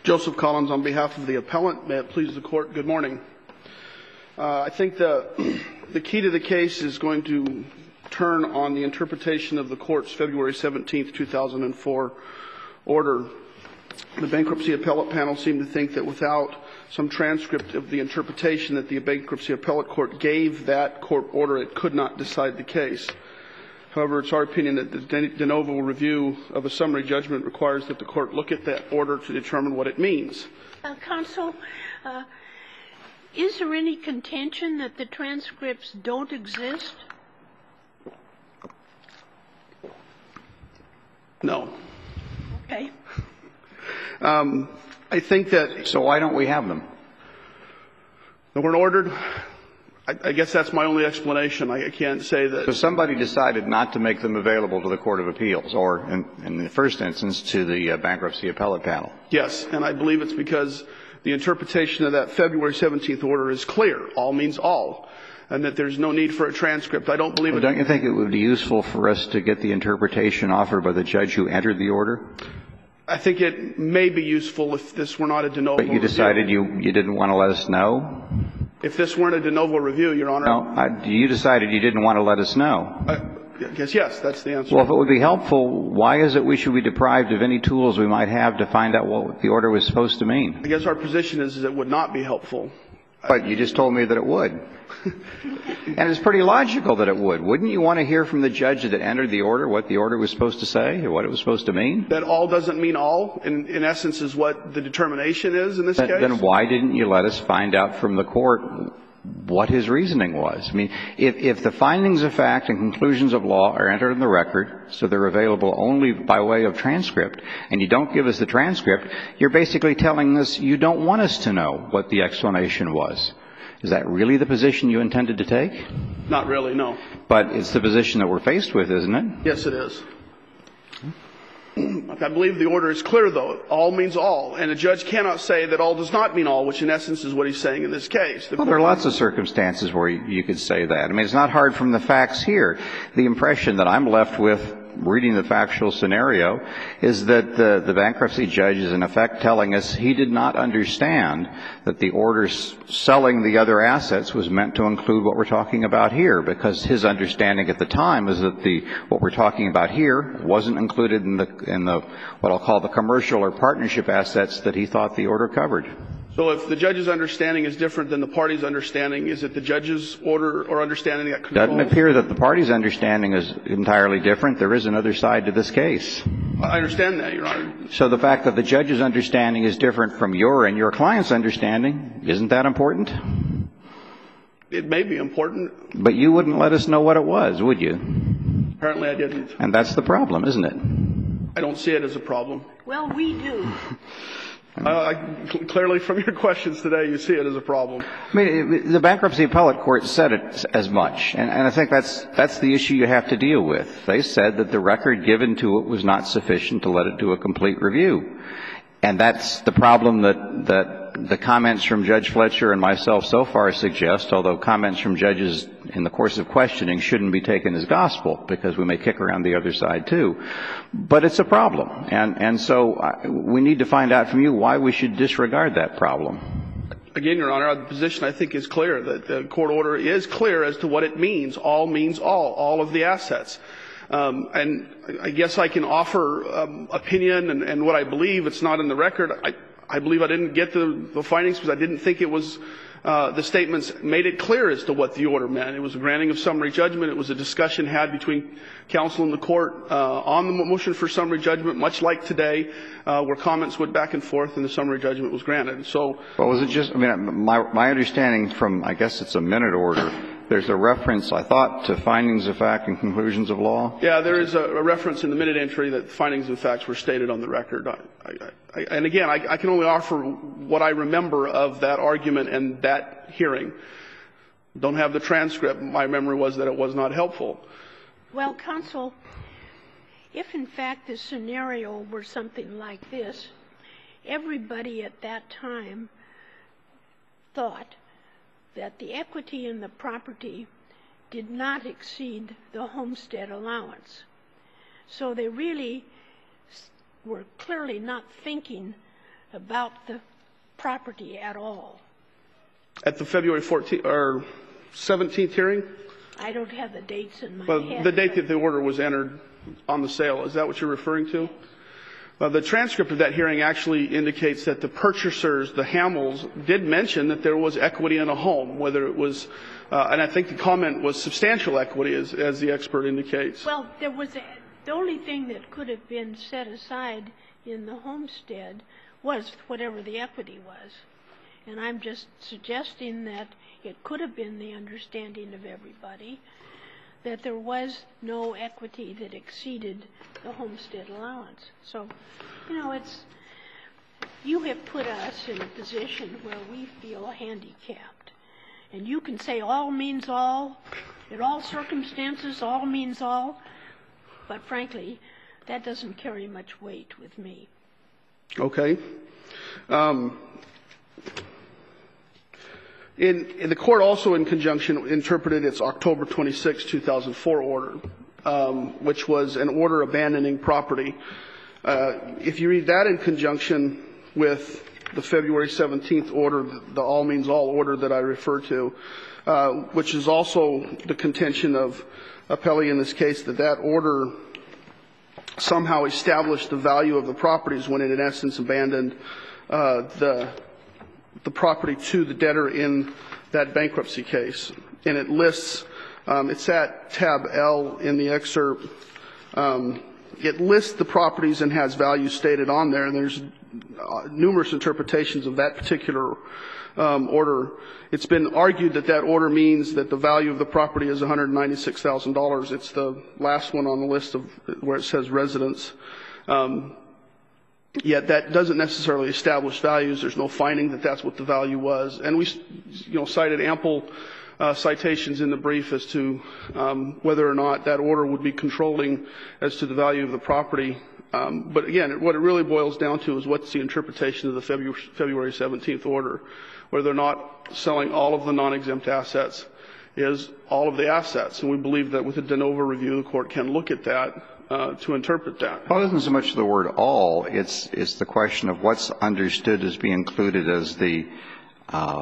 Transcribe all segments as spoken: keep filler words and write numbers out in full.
Joseph Collins on behalf of the appellant. May it please the court, good morning. Uh, I think the, the key to the case is going to turn on the interpretation of the court's February seventeenth, two thousand four order. The bankruptcy appellate panel seemed to think that without some transcript of the interpretation that the bankruptcy appellate court gave that court order, it could not decide the case. However, it's our opinion that the de novo review of a summary judgment requires that the court look at that order to determine what it means. Uh, counsel, uh, is there any contention that the transcripts don't exist? No. Okay. Um, I think that... So why don't we have them? They weren't ordered. I, I guess that's my only explanation. I, I can't say that... So somebody decided not to make them available to the Court of Appeals, or in, in the first instance, to the uh, bankruptcy appellate panel. Yes, and I believe it's because the interpretation of that February seventeenth order is clear. All means all. And that there's no need for a transcript. I don't believe well, it... Don't you think it would be useful for us to get the interpretation offered by the judge who entered the order? I think it may be useful if this were not a de novo review. But you decided you, you didn't want to let us know? If this weren't a de novo review, Your Honor... No, I, you decided you didn't want to let us know. I guess yes, that's the answer. Well, if it would be helpful, why is it we should be deprived of any tools we might have to find out what the order was supposed to mean? I guess our position is, is it would not be helpful. But you just told me that it would. And it's pretty logical that it would. Wouldn't you want to hear from the judge that entered the order what the order was supposed to say or what it was supposed to mean? That all doesn't mean all, in, in essence, is what the determination is in this then, case? Then why didn't you let us find out from the court what his reasoning was? I mean, if, if the findings of fact and conclusions of law are entered in the record, so they're available only by way of transcript, and you don't give us the transcript, you're basically telling us you don't want us to know what the explanation was. Is that really the position you intended to take? Not really, no. But it's the position that we're faced with, isn't it? Yes, it is. I believe the order is clear, though. All means all. And a judge cannot say that all does not mean all, which in essence is what he's saying in this case. The well, there are lots of circumstances where you, you could say that. I mean, it's not hard from the facts here. The impression that I'm left with reading the factual scenario is that the, the bankruptcy judge is in effect telling us he did not understand that the order selling the other assets was meant to include what we're talking about here, because his understanding at the time is that the what we're talking about here wasn't included in the in the what I'll call the commercial or partnership assets that he thought the order covered. So if the judge's understanding is different than the party's understanding, is it the judge's order or understanding that controls? Doesn't appear that the party's understanding is entirely different. There is another side to this case. I understand that, Your Honor. So the fact that the judge's understanding is different from your and your client's understanding, isn't that important? It may be important. But you wouldn't let us know what it was, would you? Apparently I didn't. And that's the problem, isn't it? I don't see it as a problem. Well, we do. Uh, I, clearly, from your questions today, you see it as a problem. I mean, the bankruptcy appellate court said it as much, and, and I think that's that's the issue you have to deal with. They said that the record given to it was not sufficient to let it do a complete review, and that's the problem that that the comments from Judge Fletcher and myself so far suggest. Although comments from judges in the course of questioning shouldn't be taken as gospel, because we may kick around the other side too. But it's a problem, and and so we need to find out from you why we should disregard that problem. Again, Your Honor, the position I think is clear, that the court order is clear as to what it means. All means all, all of the assets. Um, and I guess I can offer um, opinion and, and what I believe. It's not in the record. I, I believe I didn't get the, the findings because I didn't think it was uh, the statements made it clear as to what the order meant. It was a granting of summary judgment. It was a discussion had between counsel and the court uh, on the motion for summary judgment, much like today, uh, where comments went back and forth and the summary judgment was granted. So, well, was it just? I mean, my my understanding from I guess it's a minute order. There's a reference, I thought, to findings of fact and conclusions of law. Yeah, there is a, a reference in the minute entry that findings of facts were stated on the record. I, I, I, and again, I, I can only offer what I remember of that argument and that hearing. Don't have the transcript. My memory was that it was not helpful. Well, counsel, if in fact the scenario were something like this, everybody at that time thought that the equity in the property did not exceed the homestead allowance. So they really were clearly not thinking about the property at all. At the February fourteenth or seventeenth hearing? I don't have the dates in my Well, head. the date that the order was entered on the sale, is that what you're referring to? Well, the transcript of that hearing actually indicates that the purchasers, the Hamels, did mention that there was equity in a home, whether it was, uh, and I think the comment was substantial equity, as, as the expert indicates. Well, there was a, the only thing that could have been set aside in the homestead was whatever the equity was. And I'm just suggesting that it could have been the understanding of everybody that there was no equity that exceeded the homestead allowance. So, you know, it's, you have put us in a position where we feel handicapped. And you can say all means all, in all circumstances, all means all, but frankly, that doesn't carry much weight with me. Okay. Um, In, in the court also in conjunction interpreted its October twenty-sixth, two thousand four order, um, which was an order abandoning property. Uh, if you read that in conjunction with the February seventeenth order, the all means all order that I refer to, uh, which is also the contention of appellee in this case, that that order somehow established the value of the properties when it in essence abandoned uh, the the property to the debtor in that bankruptcy case. And it lists, um, it's at tab L in the excerpt, um, it lists the properties and has values stated on there, and there's uh, numerous interpretations of that particular um, order. It's been argued that that order means that the value of the property is one hundred ninety-six thousand dollars. It's the last one on the list of where it says residence. Um, Yet that doesn't necessarily establish values. There's no finding that that's what the value was. And we, you know, cited ample uh, citations in the brief as to um, whether or not that order would be controlling as to the value of the property. Um, but again, what it really boils down to is what's the interpretation of the February, February seventeenth order, whether or not selling all of the non-exempt assets is all of the assets. And we believe that with a de novo review, the court can look at that Uh, to interpret that. Well, it isn't so much the word all. It's it's the question of what's understood as being included as the uh,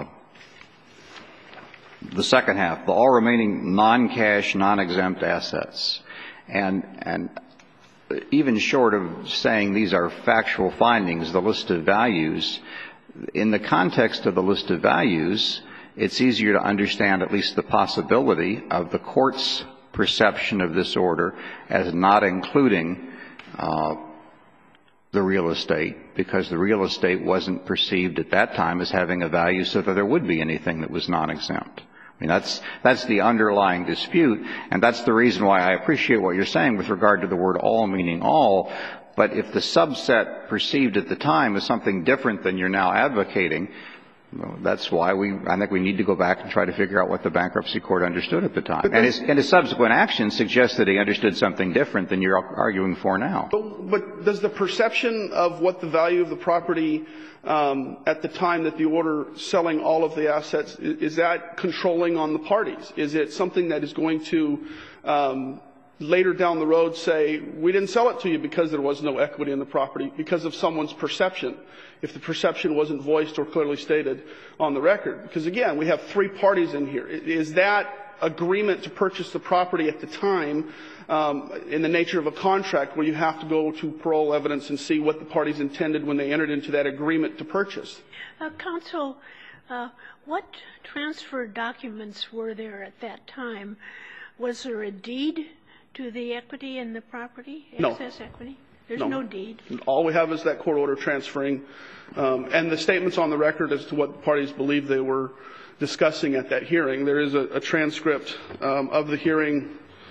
the second half, the all remaining non-cash, non-exempt assets, and and even short of saying these are factual findings, the list of values, in the context of the list of values, it's easier to understand at least the possibility of the court's perception of this order as not including uh, the real estate, because the real estate wasn't perceived at that time as having a value so that there would be anything that was non-exempt. I mean, that's that's the underlying dispute, and that's the reason why I appreciate what you're saying with regard to the word all meaning all. But if the subset perceived at the time is something different than you're now advocating, well, that's why we, I think we need to go back and try to figure out what the bankruptcy court understood at the time. And his, and his subsequent action suggests that he understood something different than you're arguing for now. But, but does the perception of what the value of the property um, at the time that the order selling all of the assets, is, is that controlling on the parties? Is it something that is going to um, later down the road say, we didn't sell it to you because there was no equity in the property, because of someone's perception, if the perception wasn't voiced or clearly stated on the record? Because again, we have three parties in here. Is that agreement to purchase the property at the time um, in the nature of a contract where you have to go to parole evidence and see what the parties intended when they entered into that agreement to purchase? Uh, counsel, uh, what transfer documents were there at that time? Was there a deed to the equity in the property, excess no. equity? There's no. no deed. All we have is that court order transferring, um, and the statements on the record as to what the parties believe they were discussing at that hearing. There is a, a transcript um, of the hearing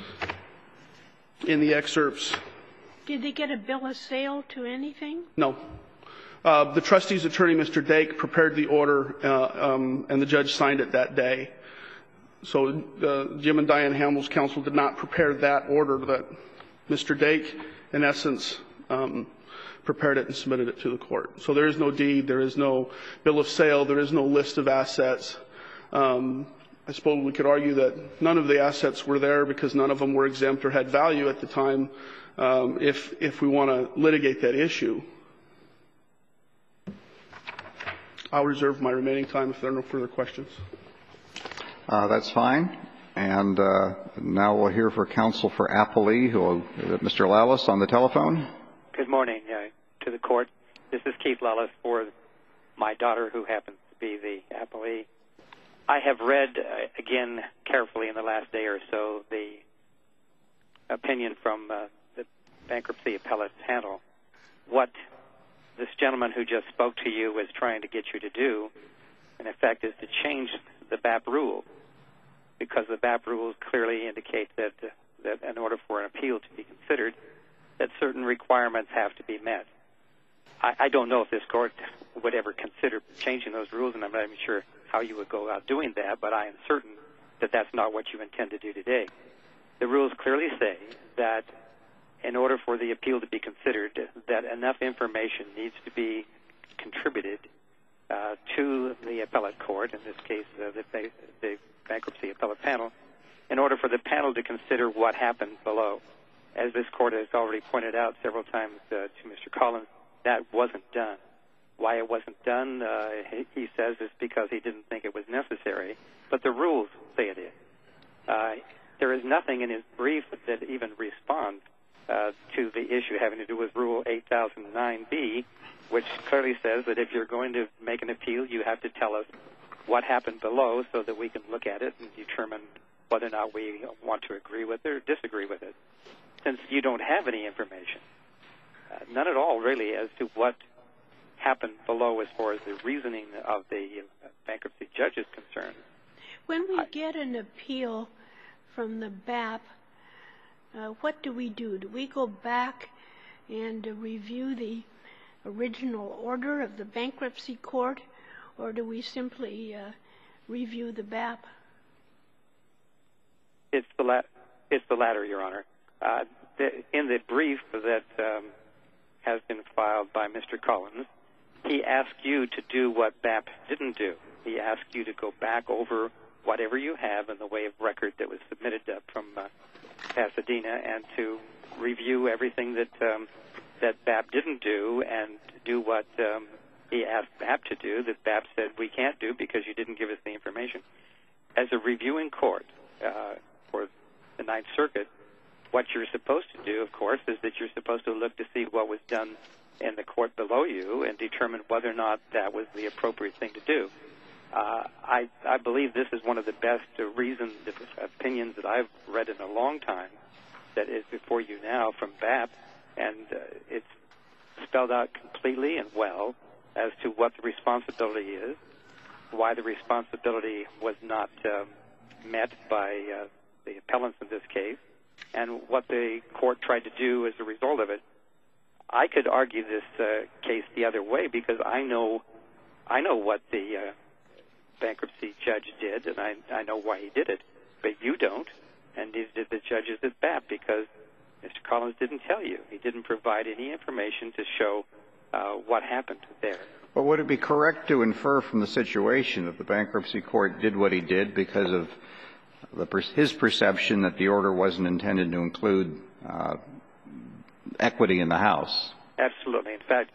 in the excerpts. Did they get a bill of sale to anything? No. Uh, the trustee's attorney, Mister Dake, prepared the order, uh, um, and the judge signed it that day. So uh, Jim and Diane Hamels' counsel did not prepare that order. That Mister Dake, in essence, um, prepared it and submitted it to the court. So there is no deed, there is no bill of sale, there is no list of assets. Um, I suppose we could argue that none of the assets were there because none of them were exempt or had value at the time, um, if if we want to litigate that issue. I'll reserve my remaining time if there are no further questions. Uh, that's fine. And uh, now we'll hear for counsel for Applee, who will, Mister Lallis on the telephone. Good morning uh, to the court. This is Keith Lallis for my daughter, who happens to be the appellee. I have read, uh, again, carefully in the last day or so, the opinion from uh, the bankruptcy appellate panel. What this gentleman who just spoke to you is trying to get you to do, in effect, is to change the B A P rule, because the B A P rules clearly indicate that, uh, that in order for an appeal to be considered, that certain requirements have to be met. I, I don't know if this court would ever consider changing those rules, and I'm not even sure how you would go about doing that, but I am certain that that's not what you intend to do today. The rules clearly say that in order for the appeal to be considered, that enough information needs to be contributed uh, to the appellate court, in this case uh, the, the bankruptcy appellate panel, in order for the panel to consider what happened below. As this court has already pointed out several times uh, to Mister Collins, that wasn't done. Why it wasn't done, uh, he says, is because he didn't think it was necessary, but the rules say it is. Uh, there is nothing in his brief that even responds uh, to the issue having to do with Rule eight thousand nine B, which clearly says that if you're going to make an appeal, you have to tell us what happened below so that we can look at it and determine whether or not we want to agree with it or disagree with it. Since you don't have any information, uh, none at all really, as to what happened below as far as the reasoning of the uh, bankruptcy judge is concerned. When we I, get an appeal from the B A P, uh, what do we do? Do we go back and uh, review the original order of the bankruptcy court, or do we simply uh, review the B A P? It's the, la- it's the latter, Your Honor. Uh, the, in the brief that um, has been filed by Mister Collins, he asked you to do what B A P didn't do. He asked you to go back over whatever you have in the way of record that was submitted uh, from uh, Pasadena, and to review everything that um, that B A P didn't do, and do what um, he asked B A P to do that B A P said we can't do because you didn't give us the information. As a reviewing court uh, for the Ninth Circuit, what you're supposed to do, of course, is that you're supposed to look to see what was done in the court below you and determine whether or not that was the appropriate thing to do. Uh, I, I believe this is one of the best uh, reasons, opinions that I've read in a long time that is before you now from B A P, and uh, it's spelled out completely and well as to what the responsibility is, why the responsibility was not um, met by uh, the appellants in this case, and what the court tried to do as a result of it. I could argue this uh, case the other way because I know, I know what the uh, bankruptcy judge did, and I, I know why he did it, but you don't, and neither did the judges at B A P, because Mister Collins didn't tell you. He didn't provide any information to show uh, what happened there. But would it be correct to infer from the situation that the bankruptcy court did what he did because of the, his perception that the order wasn't intended to include uh, equity in the house? Absolutely. In fact,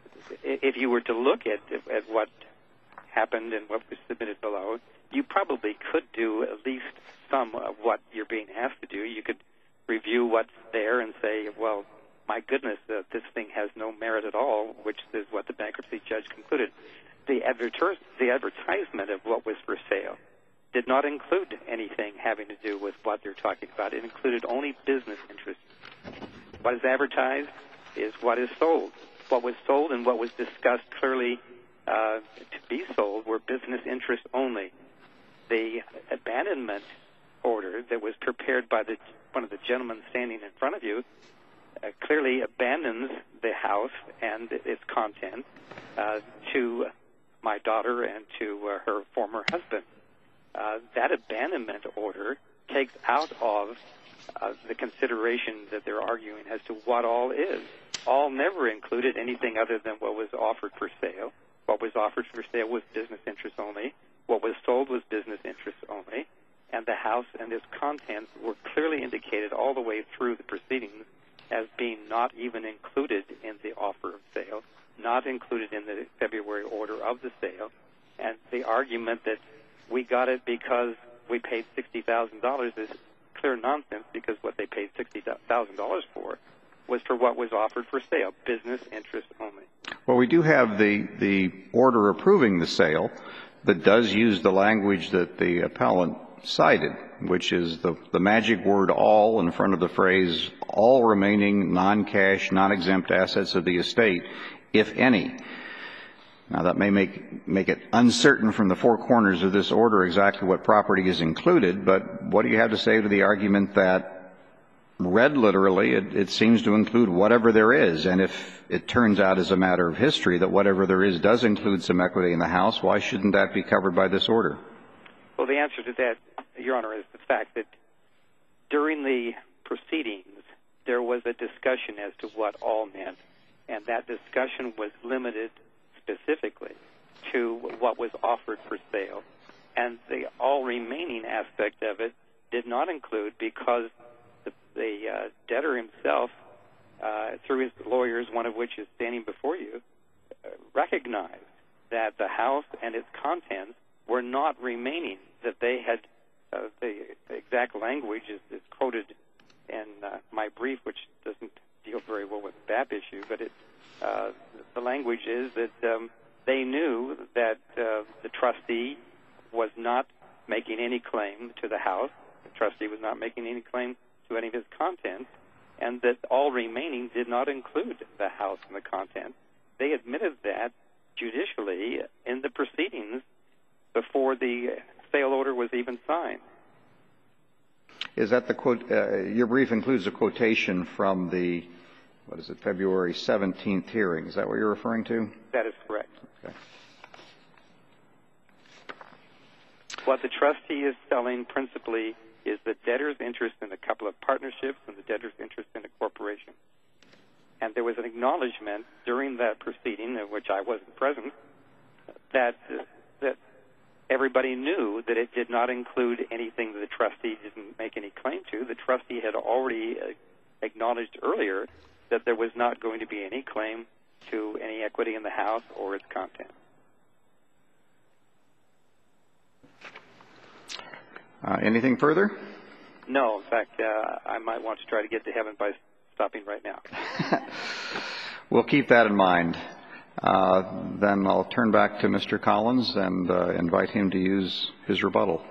if you were to look at, at what happened and what was submitted below, you probably could do at least some of what you're being asked to do. You could review what's there and say, well, my goodness, uh, this thing has no merit at all, which is what the bankruptcy judge concluded. The, advertise, the advertisement of what was for sale did not include anything having to do with what they're talking about. It included only business interests. What is advertised is what is sold. What was sold and what was discussed clearly uh, to be sold were business interests only. The abandonment order that was prepared by the, one of the gentlemen standing in front of you uh, clearly abandons the house and its contents uh, to my daughter and to uh, her former husband. Uh, that abandonment order takes out of uh, the consideration that they're arguing as to what all is. All never included anything other than what was offered for sale. What was offered for sale was business interests only. What was sold was business interests only. And the house and its contents were clearly indicated all the way through the proceedings as being not even included in the offer of sale, not included in the February order of the sale. And the argument that we got it because we paid sixty thousand dollars is clear nonsense, because what they paid sixty thousand dollars for was for what was offered for sale, business interest only. Well, we do have the, the order approving the sale that does use the language that the appellant cited, which is the, the magic word all in front of the phrase, all remaining non-cash, non-exempt assets of the estate, if any. Now, that may make, make it uncertain from the four corners of this order exactly what property is included, but what do you have to say to the argument that, read literally, it, it seems to include whatever there is, and if it turns out as a matter of history that whatever there is does include some equity in the house, why shouldn't that be covered by this order? Well, the answer to that, Your Honor, is the fact that during the proceedings, there was a discussion as to what all meant, and that discussion was limited specifically to what was offered for sale. And the all remaining aspect of it did not include, because the, the uh, debtor himself, uh, through his lawyers, one of which is standing before you, uh, recognized that the house and its contents were not remaining, that they had, uh, the, the exact language is, is quoted in uh, my brief, which doesn't deal very well with the B A P issue, but it, uh, the language is that um, they knew that uh, the trustee was not making any claim to the house, the trustee was not making any claim to any of his contents, and that all remaining did not include the house and the contents. They admitted that judicially in the proceedings before the sale order was even signed. Is that the quote? Uh, your brief includes a quotation from the, what is it, February seventeenth hearing. Is that what you're referring to? That is correct. Okay. What the trustee is selling principally is the debtor's interest in a couple of partnerships and the debtor's interest in a corporation. And there was an acknowledgement during that proceeding, in which I wasn't present, that uh, that everybody knew that it did not include anything that the trustee didn't make any claim to. The trustee had already uh, acknowledged earlier that there was not going to be any claim to any equity in the house or its contents. Uh, anything further? No. In fact, uh, I might want to try to get to heaven by stopping right now. We'll keep that in mind. Uh, then I'll turn back to Mister Collins and uh, invite him to use his rebuttal.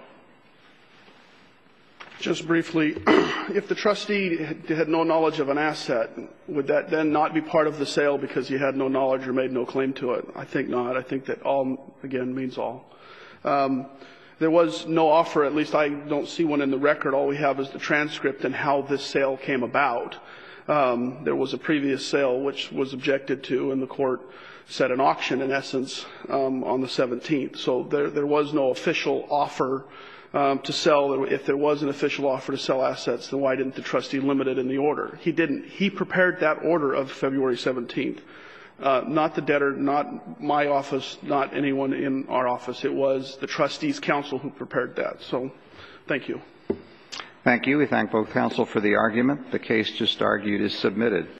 Just briefly, if the trustee had no knowledge of an asset, would that then not be part of the sale because he had no knowledge or made no claim to it? I think not. I think that all, again, means all. Um, there was no offer, at least I don't see one in the record. All we have is the transcript and how this sale came about. Um, there was a previous sale which was objected to, and the court set an auction, in essence, um, on the seventeenth. So there, there was no official offer um, to sell. If there was an official offer to sell assets, then why didn't the trustee limit it in the order? He didn't. He prepared that order of February seventeenth. Uh, not the debtor, not my office, not anyone in our office. It was the trustees' council who prepared that. So thank you. Thank you. We thank both counsel for the argument. The case just argued is submitted.